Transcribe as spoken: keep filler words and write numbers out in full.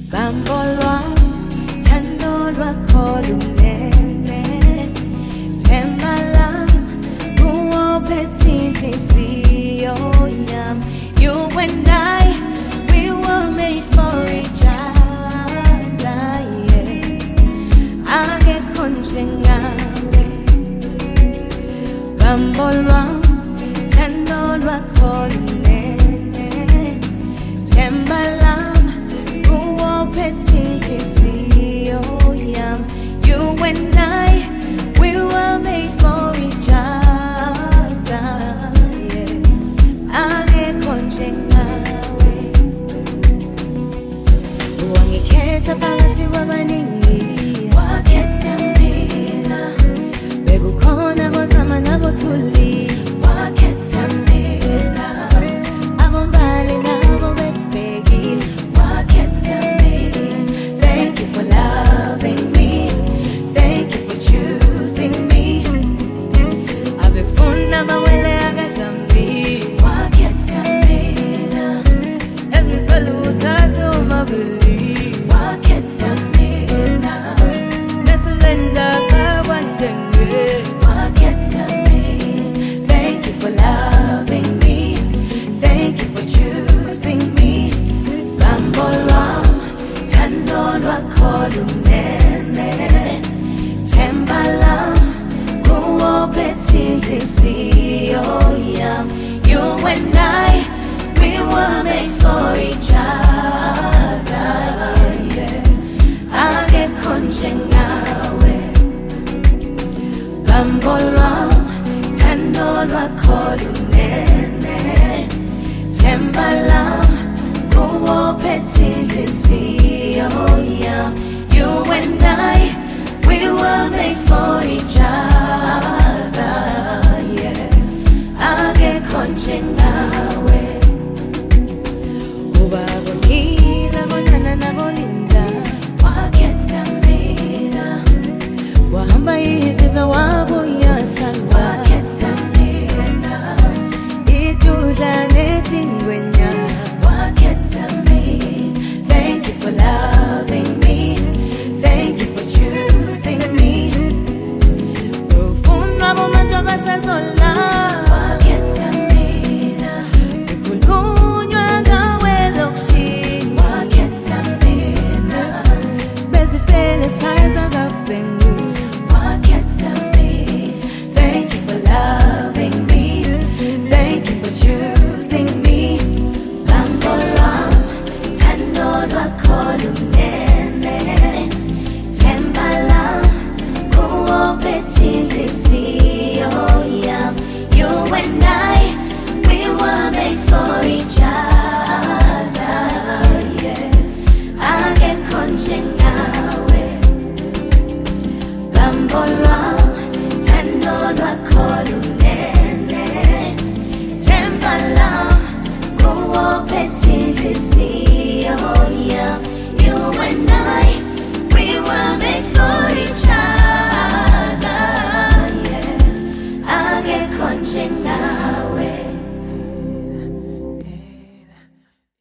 Bambolwa, tandolwa kolumene, temalam, buo petite siyam. You and I, we were made for each other. Yeah, age konjengawe. Bambolwa, tandolwa kolumene, temalam. You and I, we were made for each other. Yeah, age konjengawe. Wangikhetha phakathi kwabaningi, wakhetha mina. Bekukhona bozama nabothuli, wakhetha mina. Abombali nabo bekubhekile, wakhetha mina. Thank you for loving me. Thank you for choosing me. I've been